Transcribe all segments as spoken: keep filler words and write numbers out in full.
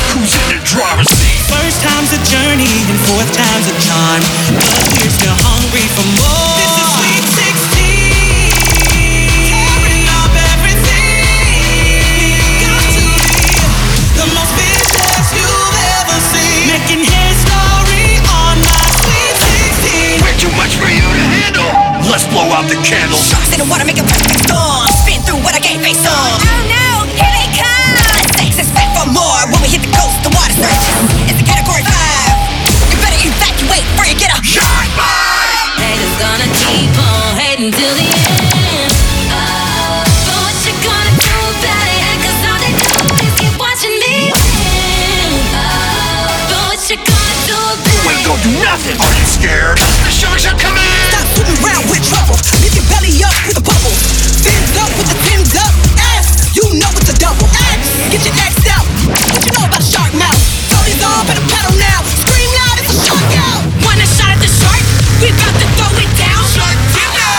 Who's in the driver's seat? First time's a journey and fourth time's a charm, but we're still hungry for more. This is Sweet sixteen, tearing up everything. Got to be the most vicious you've ever seen, making history on my Sweet sixteen. Way too much for you to handle. Let's blow out the candles. Sharks in the water, make a perfect storm. Spin through what I can't face on. Oh no, here they come. Sex is back for more. When we hit the coast, the water surges. It's a category five. You better evacuate before you get a shark bite. Haters gonna keep on hating till the end. Oh, but what you gonna do about it? 'Cause all they do is keep watching me win. Oh, but what you gonna do about it? You ain't gonna do nothing. Are you scared? The sharks are coming. Stop swimming around with trouble. Lift your belly up with a bubble. Fins up with the fins up. S, you know it's a double. X, get your X out. What you know about a shark mouth? Tony's on, better paddle now. Scream loud, it's a shark out. Want a shot at the shark? We about to throw it down. Shark dinner.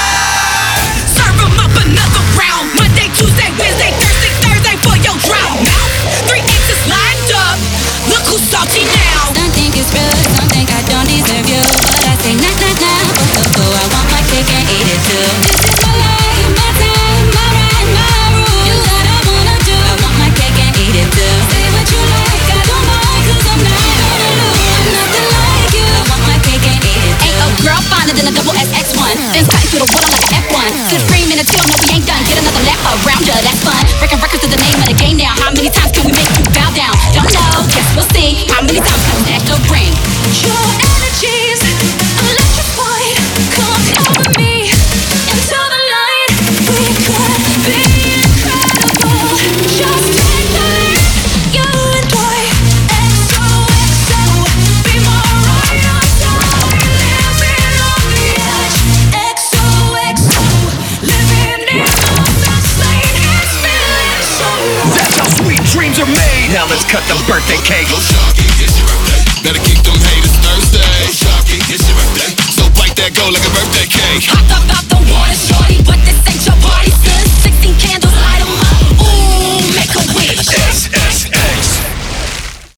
Serve 'em up another round. Monday, Tuesday, Wednesday, Thursday, Thursday for your drown mouth. Three X's lined up. Look who's salty now. Some think it's rude, some think I don't deserve you, but I say nah nah nah. Oh, oh, oh, I want my cake and eat it too. This is my life, my time, my right, my rules. You what I wanna do. I want my cake and eat it too. Say what you like, I don't mind, 'cause I'm not gonna lose. I'm nothing like you. I want my cake and eat it too. Ain't a girl finer than a double S X one. Fins cutting through the water like an F one. To the frame in the tail, no we ain't done. Get another lap around ya, that's fun. Breaking records is the name of the game now. How many times can we make you bow down? Don't know, guess we'll see. How many times can that go bring? Your energies electrified. Come over me into the light. We could be incredible. Just take the lead, you and I. X O X O, be my right on time. Living on the edge. X O X O, living in the fast lane. It's feeling so right. That's how sweet dreams are made. Now let's cut the birthday cake. Go Sharky, it's your birthday. Better keep them haters Thursday. Go Sharky, it's your birthday. So bite that go like a birthday cake. Hot the